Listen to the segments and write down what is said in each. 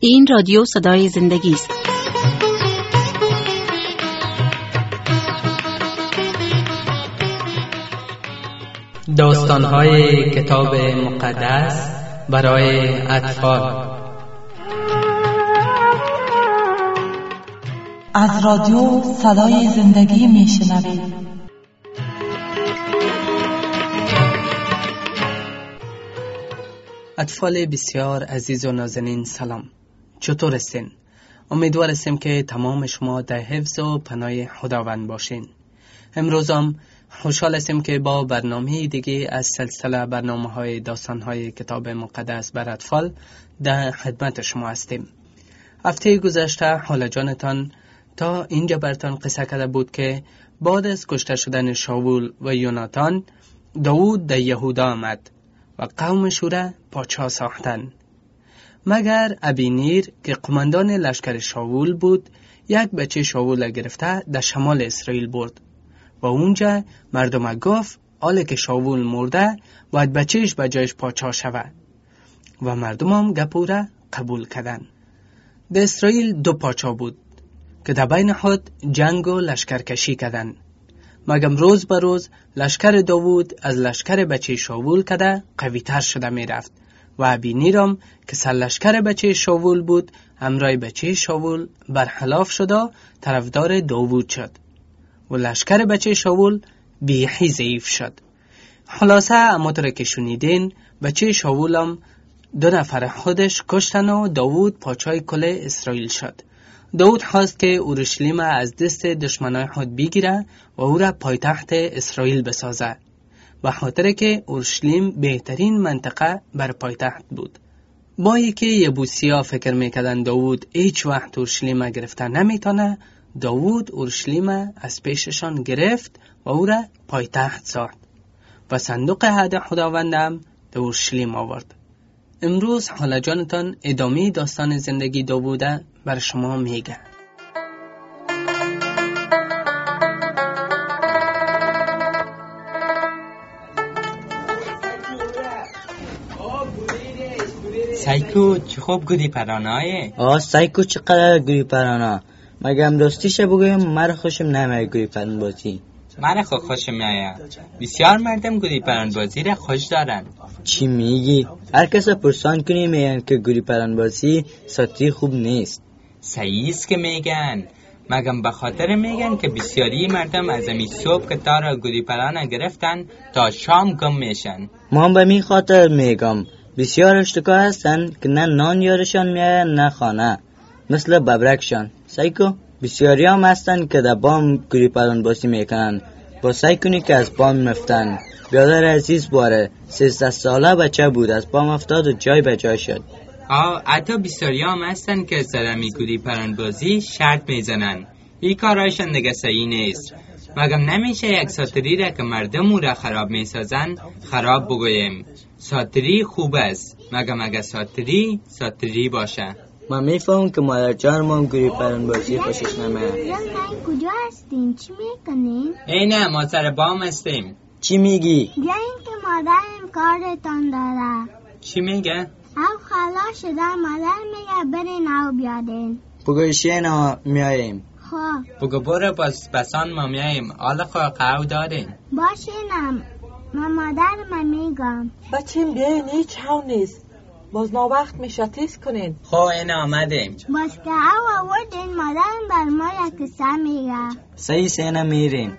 این رادیو صدای زندگی است. داستان‌های کتاب مقدس برای اطفال. از رادیو صدای زندگی میشنوید. اطفال بسیار عزیز و نازنین سلام. چطور هستین؟ امیدوار هستیم که تمام شما در حفظ و پناه خداوند باشین. امروز هم خوشحال هستیم که با برنامه دیگه از سلسله برنامه‌های داستان‌های کتاب مقدس بر اطفال در خدمت شما هستیم. هفته گذشته خاله جانتان تا اینجا براتون قصه کرده بود که بعد از کشته شدن شاول و یوناتان، داوود در یهودا آمد و قومش را پادشاه ساختن. مگر ابینیر که قماندان لشکر شاول بود، یک بچه شاول را گرفته در شمال اسرائیل برد و اونجا مردم گفت حالا که شاول مرده باید بچهش به جایش پادشاه شود و مردم هم گپ را قبول کردن. در اسرائیل دو پادشاه بود که در بین خود جنگ و لشکرکشی کردن. مگم روز به روز لشکر داوود از لشکر بچه شاول کده قوی تر شده می رفت و ابینیرم که سرلشکر بچه شاول بود همراه بچه شاول برخلاف شده طرفدار داوود شد و لشکر بچه شاول بیخی ضعیف شد. خلاصه همونطور که شنیدین بچه شاول هم 2 نفر خودش کشتن و داوود پادشاه کل اسرائیل شد. داوود خواست که اورشلیم از دست دشمنای خود بگیره و او را پایتخت اسرائیل بسازه، به خاطر که اورشلیم بهترین منطقه بر پایتخت بود. با اینکه یبوسی‌ها فکر میکردن داوود هیچ وقت اورشلیم گرفته نمیتونه، داوود اورشلیم از پیششان گرفت و او را پایتخت ساخت و صندوق عهد خداوندم در اورشلیم آورد. امروز خاله جانتان ادامه داستان زندگی داووده بر شما میگه. سایکو چه خوب گودی پرانایه؟ سایکو چقدر گودی پرانا؟ مگم راستیشه بگویم مرا خوشم نمیاد گودی پران بازی. مرا خوشم میاد. بسیار مردم گودی پران بازی را خوش دارن. چی میگی؟ هر کس پرسان کنی میگن که گودی پران بازی ساعتی خوب نیست. صحیح است که میگن. مگم به خاطر میگن که بسیاری مردم از امی صبح که تارا گودی پران گرفتن تا شام گم میشن. من به می خاطر میگم بسیار اشتکا هستن که نه نان یارشان میاد نه خانه، مثل ببرکشان. سایکو بسیاری هم هستن که در بام گودی پران بازی میکنن. با سعی کنی که از بام مفتن. بیادر عزیز باره 13 ساله بچه بود، از بام افتاد و جای به جای شد. حتی بسیاری هم هستن که سرمی گودی پران بازی شرط میزنن. این کارایشان دیگه صحیح نیست. مگم نمیشه یک ساتری را که مردم او را خراب میسازن خراب بگویم. ساتری خوب است، مگم اگه ساتری باشه. من میفهمم که مادر جان ما گودی پران بازی خوشش نمیاد. کجا هستیم؟ چی میکنیم؟ نه ما سر بام هستیم. چی میگی؟ بیاین که مادرم کارتان داره. چی میگه؟ او خلا شده، مادر میگه برین او بیادین. بگوشین میاییم. بگو برو بسان ما میاییم. حالا خواه قهو داریم. باشینم من مادرم میگم. بچیم بیاین، هیچ هاو نیست. باز ما وقت میشه تیز کنین. این آمدیم. باز که او آوردین مادرم بر ما یک قصه میگه. صحیح سینه میریم.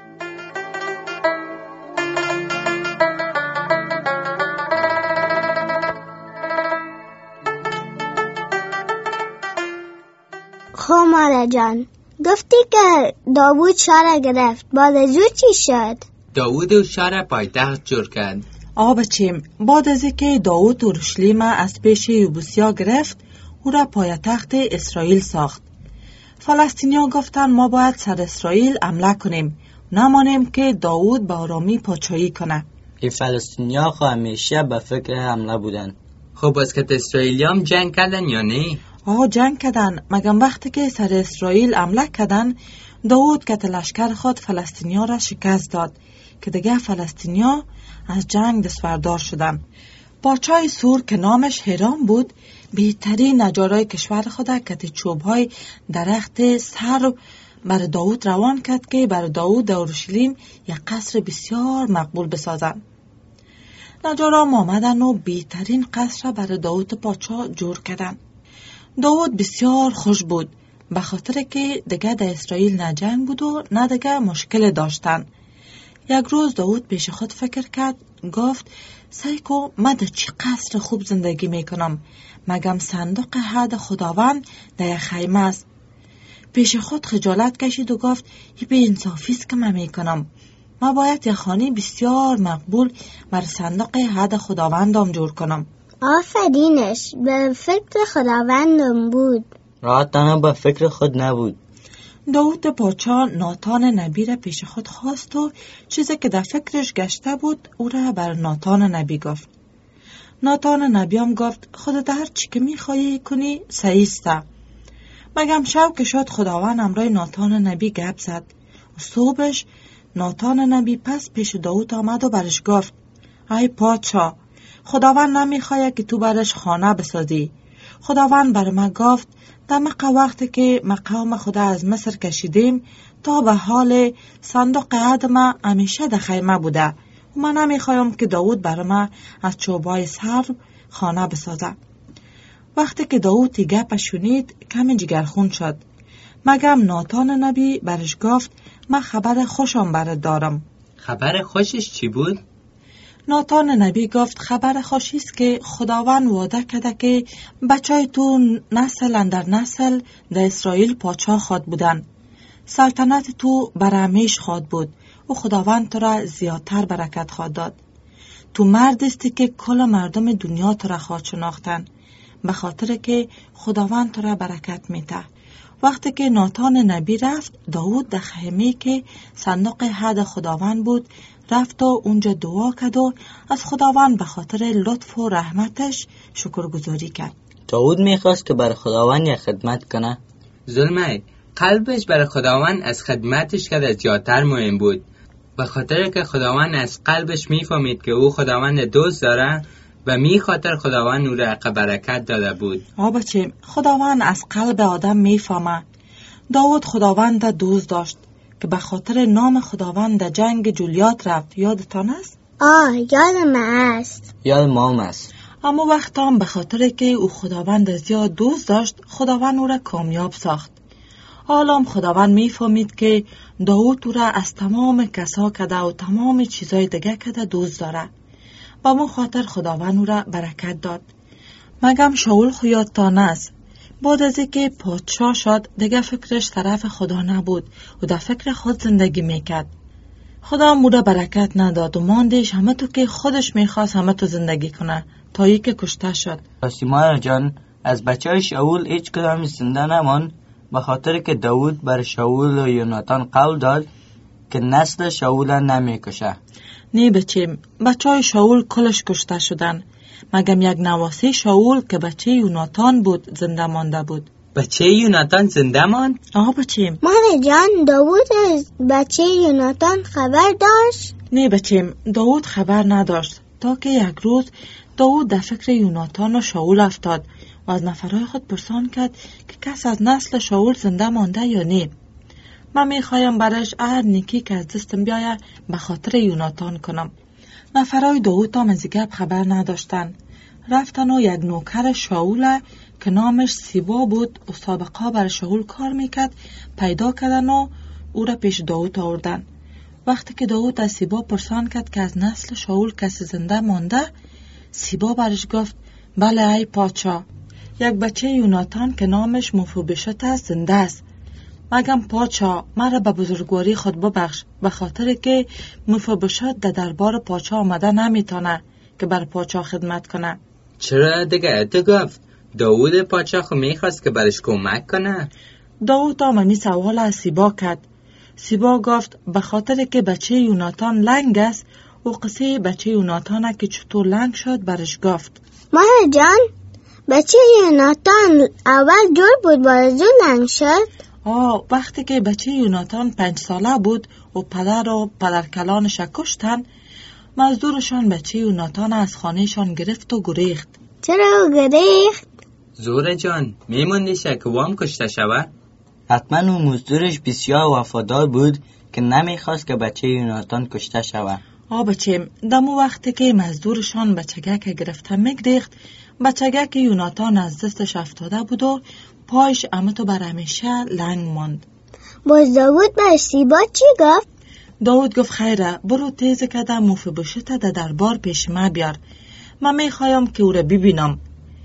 مادر جان گفتی که داوود شهر گرفت، بعد از او چی شد؟ داوود شهر پایتخت جور کرد. بچیم بعد از اینکه داوود اورشلیم از پیش یبوسیا گرفت، او را پایتخت اسرائیل ساخت. فلسطینیا گفتن ما باید سر اسرائیل حمله کنیم، نمانیم که داوود به آرامی پادشاهی کنه. این فلسطینیا همیشه به فکر حمله بودن. بس که اسرائیلیام جنگ کردن یا نه؟ جنگ کردن. مگم وقتی که سر اسرائیل حمله کردن، داوود که لشکر خود فلسطینیا را شکست داد که دیگه فلسطینیا از جنگ دست بردار شدن. پادشاه سور که نامش هرام بود بهترین نجارای کشور خود کتی چوب‌های درخت سرو بر داوود روان کرد که بر داوود در اورشلیم یک قصر بسیار مقبول بسازند. نجاران آمدن و بهترین قصر بر داوود پادشاه جور کردند. داوود بسیار خوش بود به خاطر که دیگه در اسرائیل نه جنگ بود و نه دیگه مشکل داشتن. یک روز داوود پیش خود فکر کرد، گفت سیکو من در چی قصر خوب زندگی میکنم، مگم صندوق عهد خداوند در یک خیمه است. پیش خود خجالت کشید و گفت این بی انصافی است که من میکنم، من باید یک خانه بسیار مقبول بر صندوق عهد خداوندم جور کنم. آفرینش، به فکر خداوندم بود. تنها به فکر خود نبود. داوود پادشاه ناتان نبی را پیش خود خواست و چیزی که در فکرش گشته بود او را بر ناتان نبی گفت. ناتان نبی هم گفت خودت هر چی که میخوایی کنی صحیح است. مگم شب که شد خداوند امرای ناتان نبی گپ زد و صبحش ناتان نبی پس پیش داوود آمد و برش گفت ای پادشاه، خداوند نمیخواد که تو برش خانه بسازی. خداوند بر من گفت دمق وقتی که مقام خدا از مصر کشیدیم تا به حال صندوق عهد ما همیشه در خیمه بوده و من نمیخوایم که داوود بر من از چوبای سرو خانه بسازه. وقتی که داوود تی گپ شنید کمی جگرخون شد. مگم ناتان نبی برش گفت من خبر خوشم برات دارم. خبر خوشش چی بود؟ ناتان نبی گفت خبر خوشی است که خداوند وعده کرده که بچای تو نسل اندر نسل در اسرائیل پادشاه خود بودن. سلطنت تو بر همیشه خود بود و خداوند تو را زیادتر برکت خواهد داد. تو مرد استی که کل مردم دنیا تو را خواهد شناختن به خاطر که خداوند تو را برکت میده. وقتی که ناتان نبی رفت، داوود در خیمه‌ای که صندوق عهد خداوند بود رفت و اونجا دعا کرد و از خداوند به خاطر لطف و رحمتش شکرگزاری کرد. داوود میخواست که بر خداوند یک خدمت کنه. ظلمه قلبش برای خداوند از خدمتش که از زیادتر مهم بود. به خاطر که خداوند از قلبش میفهمید که او خداوند دوست داره و می خاطر خداوند او را برکت داده بود. بچه، خداوند از قلب آدم میفهمه. داوود خداوند دوست داشت که به خاطر نام خداوند در جنگ جولیات رفت. یادتان است؟ یادم است. یاد مام است. اما وقت هم به خاطر که او خداوند زیاد دوست داشت خداوند او را کامیاب ساخت. حالا خداوند میفهمید که داوود او را از تمام کسا کده و تمام چیزای دیگه کده دوست داره. با مو خاطر خداوند او را برکت داد. مگم شاول یادتان است؟ بعد از اینکه پادشاه شد دیگه فکرش طرف خدا نبود و در فکر خود زندگی میکرد. خدا او را برکت نداد و ماندش همه تو که خودش میخواست همه تو زندگی کنه تا ای که کشته شد. سیمار جان، از بچه شاول هیچ کدام زنده نمان به خاطر که داوود بر شاول و یوناتان قول داد که نسل شاول نمیکشه. نه بچه شاول کلش کشته شدن، مگم یک نواسه شاول که بچه یوناتان بود زنده مانده بود. بچه یوناتان زنده ماند؟ بچه مادر جان، داوود از بچه یوناتان خبر داشت؟ نه داوود خبر نداشت تا که یک روز داوود در فکر یوناتان و شاول افتاد و از نفرای خود پرسان کرد که کس از نسل شاول زنده مانده یا نه. من میخوایم برش هر نیکی که از دستم بیایه به خاطر یوناتان کنم. نفرای داوود هم از گپ خبر نداشتن. رفتن و یک نوکر شاول که نامش سیبا بود و سابقا بر شاول کار میکرد پیدا کردن و او را پیش داوود آوردن. وقتی که داوود از سیبا پرسان کرد که از نسل شاول کسی زنده مانده، سیبا برش گفت بله ای پادشاه، یک بچه یوناتان که نامش مفیبوشت است زنده است. مگم پادشاه مرا به بزرگواری خود ببخش به خاطر که مفیبوشت در دربار پادشاه آمده نمیتونه که بر پادشاه خدمت کنه. چرا دیگه تو گفت داوود پادشاه خو میخواست که برش کمک کنه؟ داوود هم سوال از سیبا کرد. سیبا گفت به خاطر که بچه یوناتان لنگ است و قصه بچه یوناتان که چطور لنگ شد برش گفت. مادر جان، بچه یوناتان اول جور بود باز لنگ شد؟ وقتی که بچه یوناتان 5 ساله بود و پدر و پدرکلانش کشتن، مزدورشان بچه یوناتان از خانهشان گرفت و گریخت. چرا گریخت؟ زوره جان میموندی شکوام کشته شود؟ حتما اون مزدورش بسیار وفادار بود که نمیخواست که بچه یوناتان کشته شود. بچیم دمو وقتی که مزدورشان بچگک گرفته میگریخت، بچگک یوناتان از دستش افتاده بود و پایش امتو بر همیشه لنگ ماند. باز داوود به سیبا چی گفت؟ داوود گفت خیره، برو تیز کده مفیبوشت در دربار پیش ما بیار، من میخوایم که او را ببینم.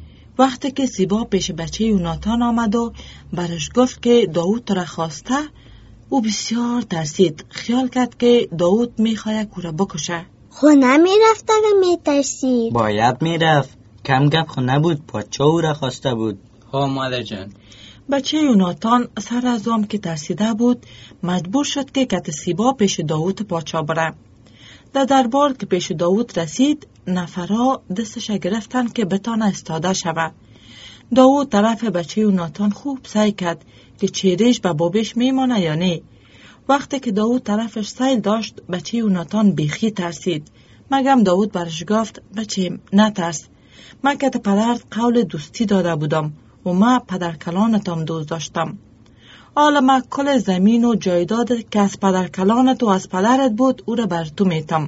وقتی که سیبا پیش بچه یوناتان آمد و برش گفت که داوود تو را خواسته، او بسیار ترسید، خیال کرد که داوود میخواید او را بکشه. خو نمیرفت اگه میترسید؟ باید میرفت، کم گپ خو نبود، پادشاه او را خواسته بود. ها مادر جان. بچه یوناتان سر از آن که ترسیده بود مجبور شد که کت سیبا پیش داوود پادشاه بره. در دربار که پیش داوود رسید، نفرا دستش گرفتن که بتانه استاده شود. داوود طرف بچه یوناتان خوب سعی کرد که چیرش به بابش میمانه یا نه. وقتی که داوود طرفش سیل داشت، بچه یوناتان بیخی ترسید. مگم داوود برش گفت بچه نترس، من که پدرت قول دوستی داده بودم و ما پدر کلانتم دوست داشتم. حالا ما کل زمین و جایداد که از پدر کلانت و از پدرت بود او را بر تو میتم.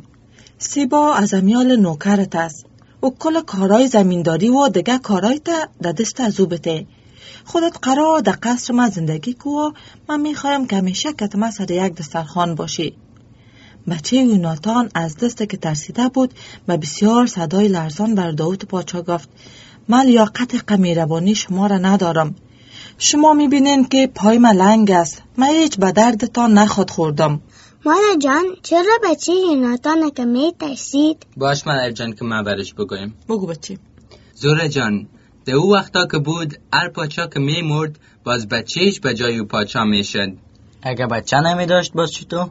سیبا از امیال نوکرت است و کل کارای زمینداری و دیگه کارای تا در دست از او بته. خودت قرار در قصر ما زندگی کو و من میخوایم که همیشه که ما سر یک دسترخوان باشی. بچه یوناتان از دست که ترسیده بود و بسیار صدای لرزان بر داوود پادشاه گفت من لیاقت قمیروانی شما را ندارم. شما میبینین که پای من لنگ است، من هیچ به دردتان نخود خوردم. مادر جان چرا بچه یوناتان که میترسید؟ باش مادر جان که ما برش بگویم. بگو بچه. زوره جان در او وقتا که بود هر پادشاه که میمرد باز بچهش به جای او پادشاه میشد. اگه بچه نمی داشت باز چطور؟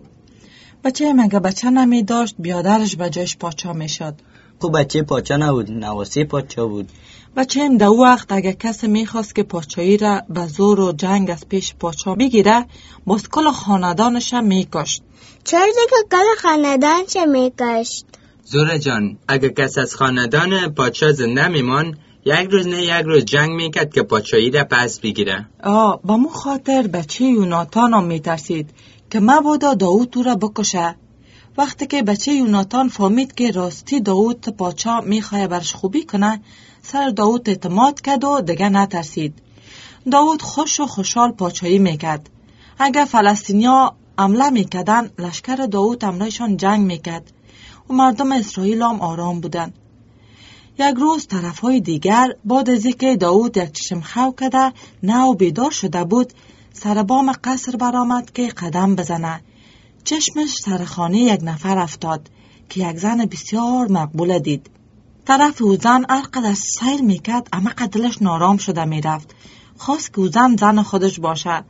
بچه مگه بچه نمی داشت بیادرش به جایش پادشاه میشد. خب بچه پادشاه نبود، نواسی پادشاه بود. بچه در وقت اگه کسی میخواست که پادشاهی را به زور و جنگ از پیش پادشاه بگیره، باز کل خاندانش میکشت. چرا دیگه کل خاندانش میکشت؟ زوره جان اگه کس از خاندان پادشاه زنده میمان، یک روز نه یک روز جنگ میکرد که پادشاهی را پس بگیره. با مو خاطر بچه یوناتان هم میترسید که مبادا داوود تو را بکشه. وقتی که بچه یوناتان فهمید که راستی داوود پادشاه میخواه برش خوبی کنه، سر داوود اعتماد کرد و دیگه نترسید. داوود خوش و خوشحال پادشاهی میکرد. اگر فلسطینیا حمله میکردن، لشکر داوود همراهشان جنگ میکرد و مردم اسرائیل هم آرام بودن. یک روز طرفهای دیگر بعد از اینکه داوود یک چشم خو کرده نه و بیدار شده بود، سر بام قصر برآمد که قدم بزنه. چشمش سر خانه یک نفر افتاد که یک زن بسیار مقبول دید. طرف او زن هرقدر سیر میکرد اما دلش نارام شده میرفت. خواست که او زن خودش باشه.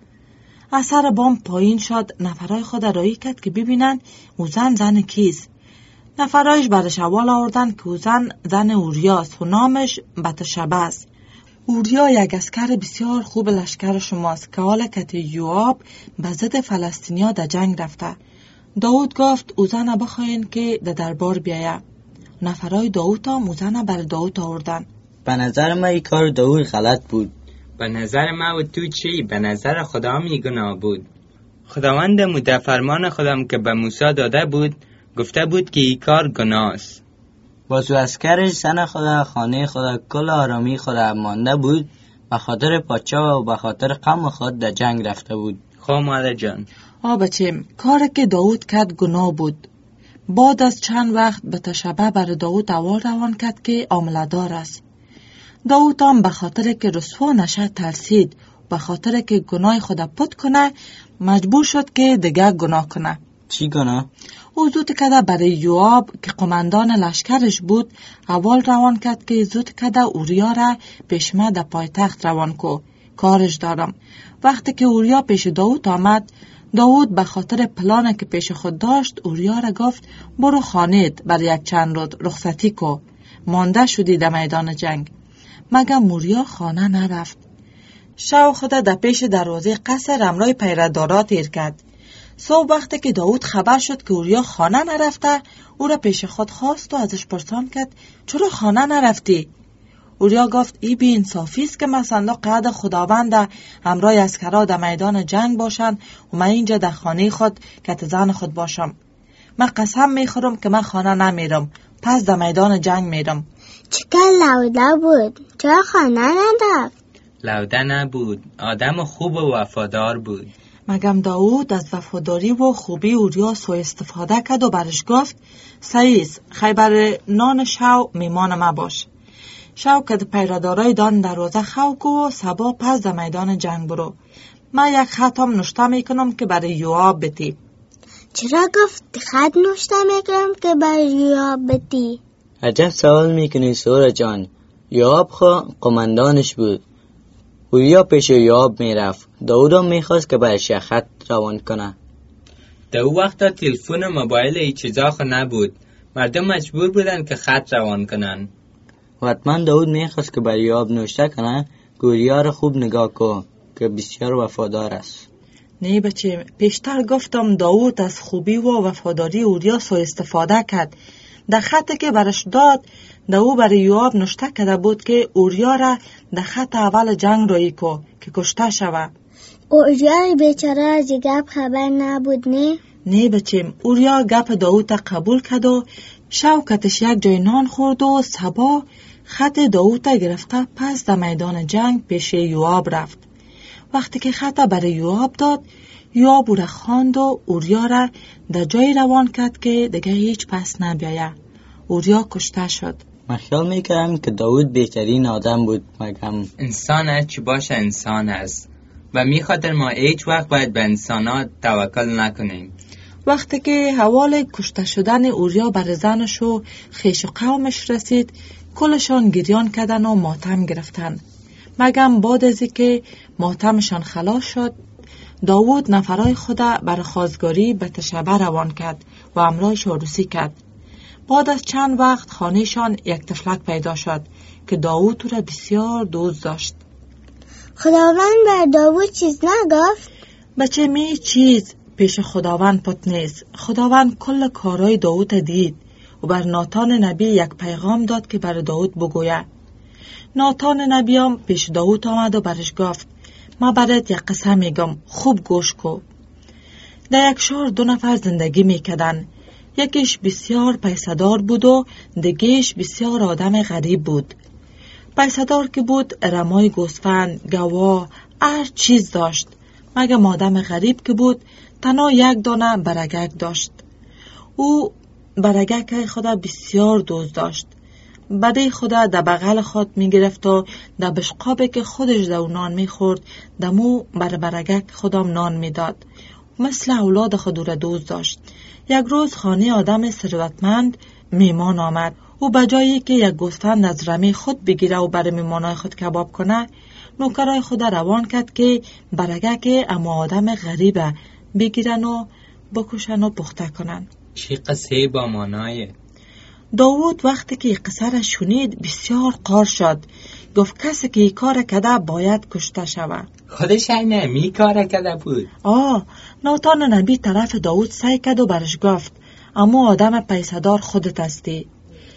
از سر بام پایین شد، نفرای خود رایی کرد که ببینن او زن کیست. نفرایش برش اول آوردن که او زن اوریاست و نامش بتشبه است. اوریا یک اسکر بسیار خوب لشکر شماست که حال کت یوآب به ضد فلسطینیا در جنگ رفته. داوود گفت او زن بخواین که در دربار بیایه. نفرای داوود هم او زن بر داوود آوردن. به نظر من این کار داوود غلط بود. به نظر ما و تو چی؟ به نظر خدا می گناه بود. خداوندم در فرمان خودم که به موسی داده بود گفته بود که این کار گناه است. باز او اسکرش زن خدا، خانه خدا، کل آرامی خدا مانده بود، به خاطر پادشاه و به خاطر قوم خود در جنگ رفته بود. خب مادر جان. بچه کاری که داوود کرد گناه بود. بعد از چند وقت بتشبه بر داوود اوار روان کرد که عامله‌دار است. داوود هم به خاطر که رسوا نشه ترسید، به خاطر که گناه خود پت کنه مجبور شد که دیگه گناه کنه. چی گناه؟ او زود کده برای یوآب که قماندان لشکرش بود اول روان کرد که زود کده اوریا را پیش ما در پایتخت روان کو، کارش دارم. وقتی که اوریا پیش داوود آمد، داوود به خاطر پلان که پیش خود داشت اوریا را گفت برو خانه‌ات برای یک چند روز رخصتی کو، مانده شدی در میدان جنگ. مگم اوریا خانه نرفت. شو خود در پیش دروازه قصر امرای پیردارا تیر کرد. صبح وقتی که داوود خبر شد که اوریا خانه نرفته، او را پیش خود خواست و ازش پرسان کرد چرا خانه نرفتی؟ اوریا گفت ای بی انصافی است که من صندوق عهد خداوند همراه اسکرها در میدان جنگ باشند و من اینجا در خانه خود کت زن خود باشم. من قسم میخورم که من خانه نمیرم، پس در میدان جنگ میرم. چکر لوده بود؟ چرا خانه نداشت؟ لوده نبود، آدم خوب و وفادار بود. مگم داوود از وفاداری و خوبی اوریا سوء استفاده کرد و برش گفت سعیس خیبر نان شو میمان ما باش. شو که پیرادارای دان دروازه خو کو و سبا پس در میدان جنگ برو. من یک خطم نشته میکنم که برای یوآب بتی. چرا گفت خط نوشته میکنم که برای یوآب بتی؟ عجب سوال میکنی سورا جان. یوآب خو قماندانش بود. اوریا پیش یوآب میرفت. داوود هم میخواست که برش خط روان کنه. در او وقتا تلفن و موبایل ای چیزا خو نبود. مردم مجبور بودن که خط روان کنن. حتما داوود میخواست که برای یوآب نوشته کنه اوریا را خوب نگاه کن که بسیار وفادار است. نه بچه، پیشتر گفتم داوود از خوبی و وفاداری اوریا سوء استفاده کرد. در خطی که برش داد داوود برای یوآب نوشته کرده بود که اوریا را در خط اول جنگ روی کو که کشته شود. اوریا بیچاره از گپ خبر نبود نه؟ نه بچه، اوریا گپ داوود قبول کرد و شوکتش یک جای نان خورد و صبا خط داوود گرفته پس در میدان جنگ پیش یوآب رفت. وقتی که خط برای یوآب داد، یوآب او را خواند و اوریا را در جای روان کرد که دیگه هیچ پس نبیاید. اوریا کشته شد. من خیال میکردم که داوود بهترین آدم بود. مگم انسان است چی باشه انسان است و میخاطر ما هیچ وقت باید به انسانات توکل نکنیم. وقتی که حوال کشته شدن اوریا بر زنش و خویش و قومش رسید، کلشان گریان کردن و ماتم گرفتن. مگم بعد از که ماتمشان خلاص شد، داوود نفرای خود بر خواستگاری به تشبه روان کرد و همراهش عروسی کرد. بعد از چند وقت خانهشان یک طفلک پیدا شد که داوود او را بسیار دوست داشت. خداوند بر داوود چیز نگفت؟ بچه می چیز پیش خداوند پت نیست. خداوند کل کارهای داوود دید و بر ناتان نبی یک پیغام داد که بر داوود بگوید. ناتان نبی هم پیش داوود آمد و برش گفت ما برات یک قصه میگم، خوب گوش کو. در یک شهر 2 نفر زندگی میکردن. یکیش بسیار پیسه‌دار بود و دیگه‌اش بسیار آدم غریب بود. پیسه‌دار که بود رمای گوسفند، گوا، هر چیز داشت. مگه آدم غریب که بود تنها 1 دانه برگک داشت. او برگک خدا بسیار دوست داشت. بعد خدا در بغل خود میگرفت و در بشقابی که خودش در نان میخورد دمو برگک خودم نان میداد. مثل اولاد خود را دوست داشت. یک روز خانه آدم ثروتمند میمان آمد. او بجایی که یک گوسفند از رمی خود بگیره و برای میمانای خود کباب کنه، نوکرای خود روان کرد که برگک اما آدم غریبه بگیرن و بکشن و پخته کنن. چی قصه با مانایه؟ داوود وقتی که قصه را شنید بسیار قار شد. گفت کسی که این کار کرده باید کشته شود. خودش نمی کار کرده بود. ناتان نبی طرف داوود سعی کرد و برش گفت اما آدم پیسه‌دار خودت هستی.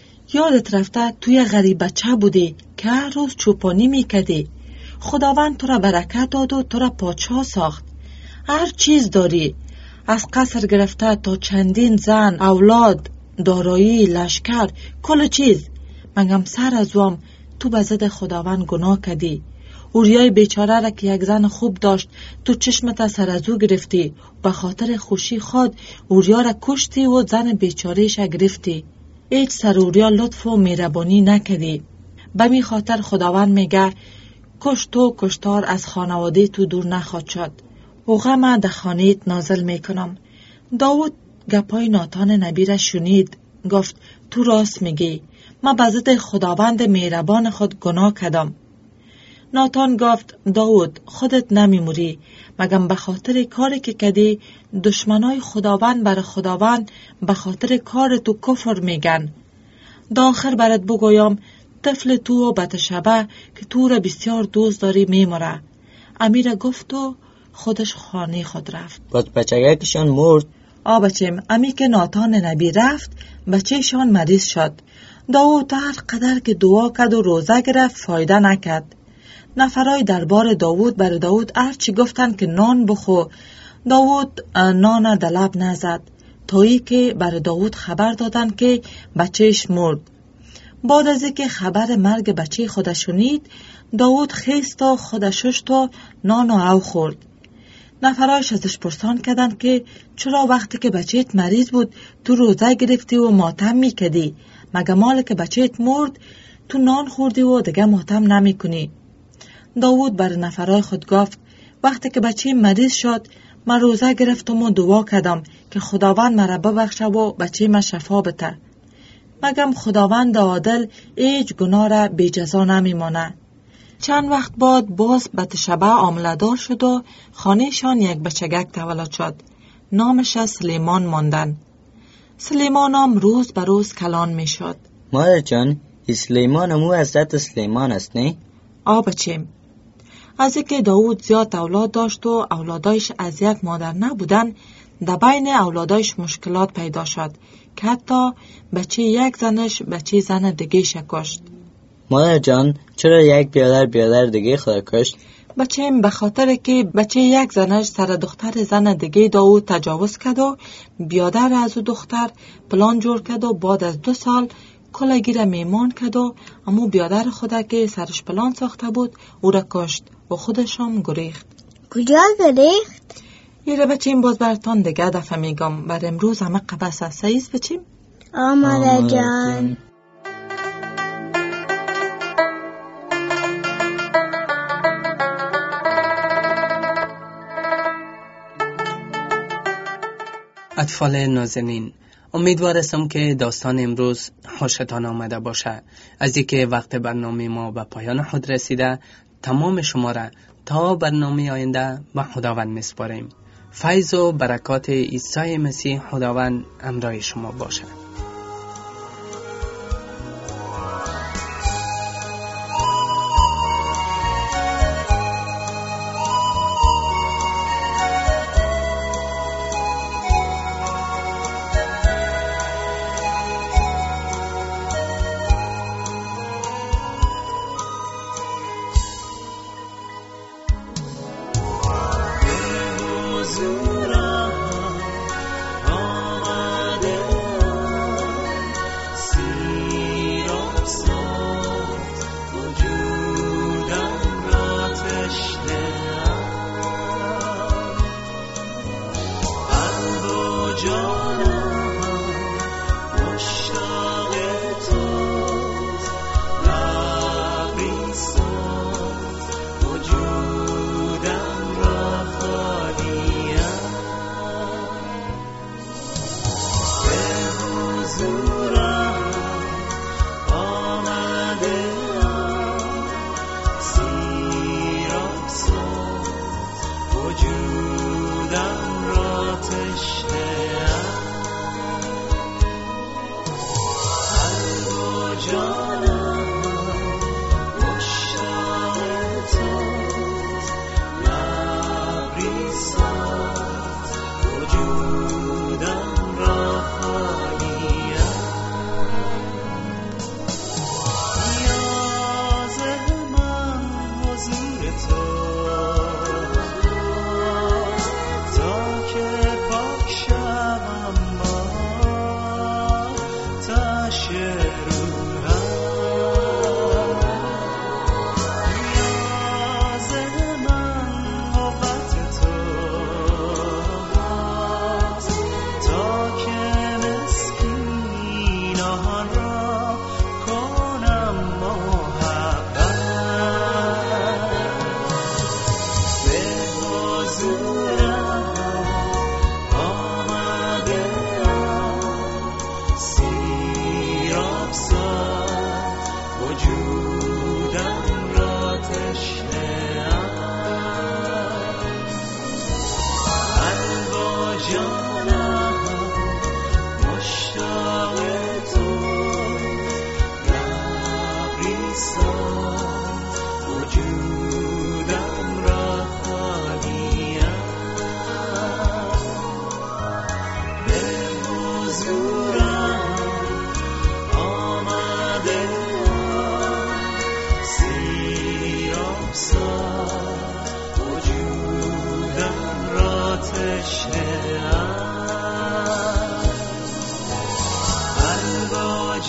یادت رفته توی غریب بچه بودی که هر روز چوپانی میکردی. خداوند تو را برکت داد و تو را پادشاه ساخت. هر چیز داری، از قصر گرفته تا چندین زن، اولاد، دارایی، لشکر، کل چیز. مگم سر از وام تو به ضد خداوند گناه کردی. اوریای بیچاره را که یک زن خوب داشت تو چشمت سر از او گرفتی. به خاطر خوشی خود اوریا را کشتی و زن بیچارهش گرفتی. هیچ سر اوریا لطف و مهربانی نکردی. به می خاطر خداوند میگه کشت و کشتار از خانواده تو دور نخواد شد و غم در خانه‌ات نازل میکنم. داوود گپای ناتان نبی را شنید. گفت تو راست میگی، من به ضد خداوند مهربان خود گناه کردم. ناتان گفت داوود خودت نمیموری، مگم به خاطر کاری که کردی دشمنای خداوند بر خداوند به خاطر کار تو کفر میگن. داخل برات بگویم طفل تو و بتشبه که تو را بسیار دوست داری میموره. امیر گفت و خودش خانه خود رفت. باز بچگکشان مرد. بچم، امی که ناتان نبی رفت بچهشان مریض شد. داوود هر قدر که دعا کرد و روزه گرفت فایده نکرد. نفرای دربار داوود بر داوود هرچی گفتند که نان بخو. داوود نان در لب نزد تا ای که بر داوود خبر دادند که بچهش مرد. بعد از اینکه خبر مرگ بچه خودش شنید، داوود خیست و خودش شست و نان و او خورد. نفرایش ازش پرسان کردند که چرا وقتی که بچهت مریض بود تو روزه گرفتی و ماتم میکدی، مگه مال که بچهت مرد تو نان خوردی و دیگه ماتم نمی کنی؟ داوود بر نفرای خود گفت وقتی که بچه مریض شد من روزه گرفتم و دعا کردم که خداوند مرا ببخشه و بچه من شفا بده. مگم خداوند عادل هیچ گناه را بی جزا نمی مانه. چند وقت بعد باز بتشبه عامله‌دار شد و خانهشان یک بچگک تولد شد. نامش سلیمان ماندن. سلیمان هم روز به روز کلان می شد. مادر جان، سلیمان امو حضرت سلیمان است نه؟ بچیم. از اینکه داوود زیاد اولاد داشت و اولادایش از یک مادر نبودن، در بین اولادایش مشکلات پیدا شد که حتی بچه یک زنش بچه زن دیگه کشت. مادر جان، چرا یک بیادر دیگه خود کشت؟ بچه‌م به خاطر که بچه یک زنش سر دختر زن دیگه داوود تجاوز کرد و بیادر از او دختر پلان جور کرد و بعد از 2 سال کلگی را میمان کرد و امو بیادر خود که سرش پلان ساخته بود او را کشت و خودش هم گریخت. کجا گریخت؟ یه را بچه‌م باز براتون دیگه دفعه میگم. بر امروز همه قبس است. سعیز بچه‌م؟ مادر جان. اطفال نازنین، امیدوار هستم که داستان امروز خوشتان آمده باشه. از اینکه وقت برنامه ما به پایان خود رسیده، تمام شما را تا برنامه آینده به خداوند میسپاریم. فیض و برکات عیسی مسیح خداوند همراه شما باشه.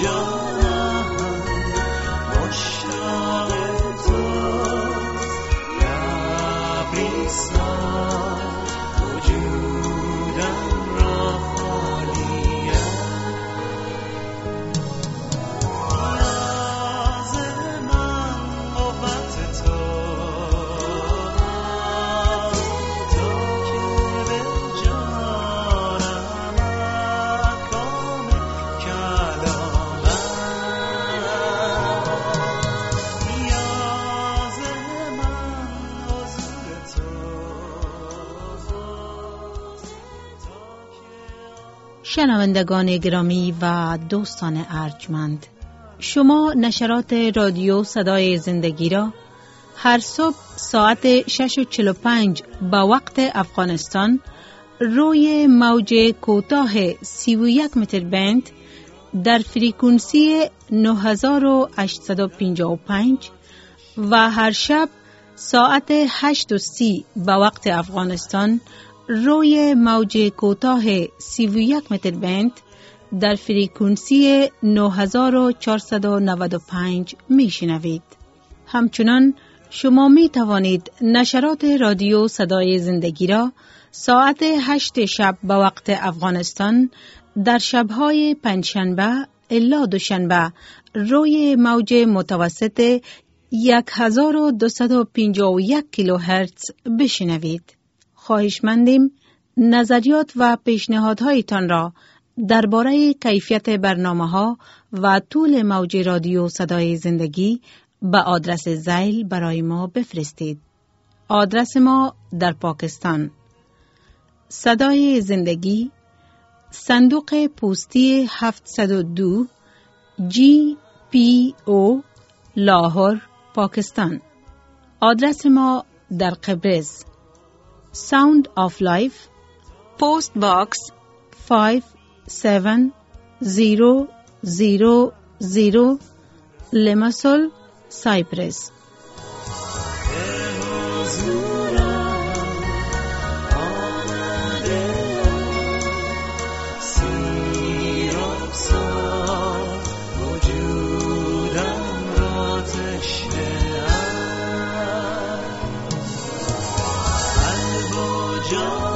شنوندگان گرامی و دوستان ارجمند، شما نشرات رادیو صدای زندگی را هر صبح ساعت 6:45 با وقت افغانستان روی موج کوتاه 31 متر بند در فرکانسی 9855 و هر شب ساعت 8:30 با وقت افغانستان روی موج کوتاه 31 متر بند در فرکانسی 9495 میشنوید. همچنان شما می توانید نشرات رادیو صدای زندگی را ساعت 8 شب با وقت افغانستان در شبهای پنجشنبه الی دوشنبه روی موج متوسط 1251 کیلوهرتز بشنوید. خواهشمندیم نظریات و پیشنهادهایتان را درباره کیفیت برنامه‌ها و طول موج رادیو صدای زندگی به آدرس ذیل برای ما بفرستید. آدرس ما در پاکستان: صدای زندگی، صندوق پستی 702 GPO لاهور، پاکستان. آدرس ما در قبرس: Sound of Life, Post Box 5700, Limassol, Cyprus. John